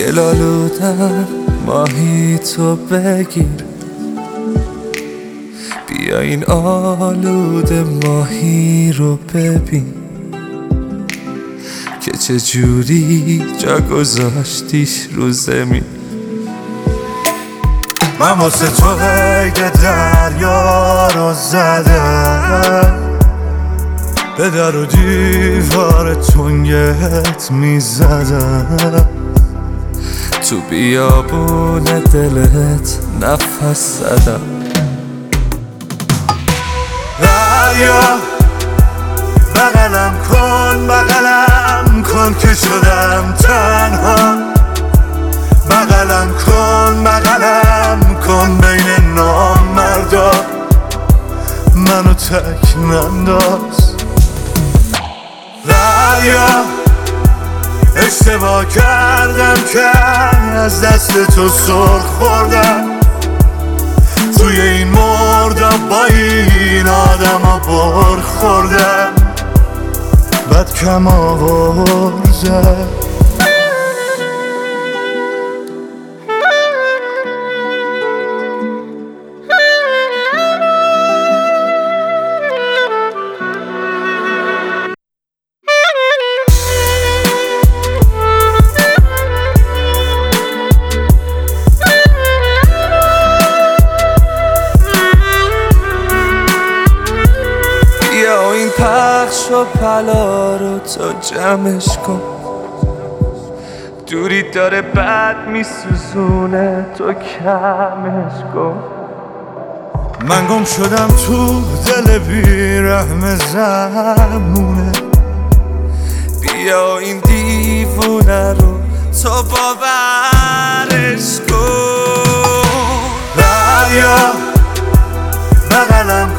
دلالودم ماهی تو بگیر، بیا این آلوده ماهی رو ببین که چجوری جا گذاشتیش رو زمین. من واسه تو قید دریا رو زدم، به در و دیوار تنگت میزدم، تو بیابون دلت نفس زدم. دریا بغلم کن که شدم تنها، بغلم کن بین نامردا، منو تک ننداز. دریا اشتباه کردم که از دست تو سر خوردم، توی این مردم با این آدم ها بر خوردم، بد کم آورزه. بیا این پخش و پلا رو تو جمعش کن، دوری داره بد میسوزونه تو کمش کن. من گم شدم تو دل بیرحم زمونه، بیا این دیوونه رو تو باورش کن. دریا بغلم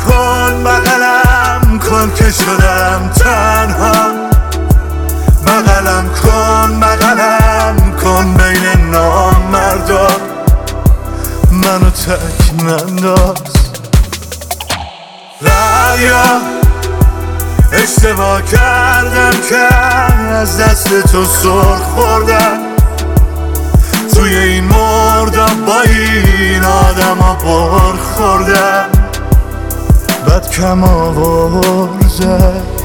کن که شدم تنها، بغلم کن بین نامردا، منو تک ننداز. دریا اشتباه کردم که از دست تو سر خوردم، توی این مردم با این آدم ها بر خوردم، بد کم آورزه.